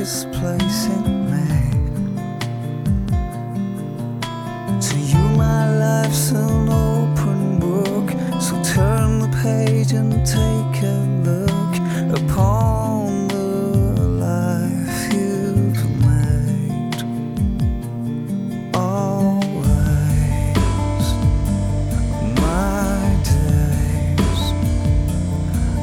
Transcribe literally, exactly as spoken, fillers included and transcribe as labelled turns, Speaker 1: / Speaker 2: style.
Speaker 1: this place in me. To you my life's an open book, so turn the page and take it.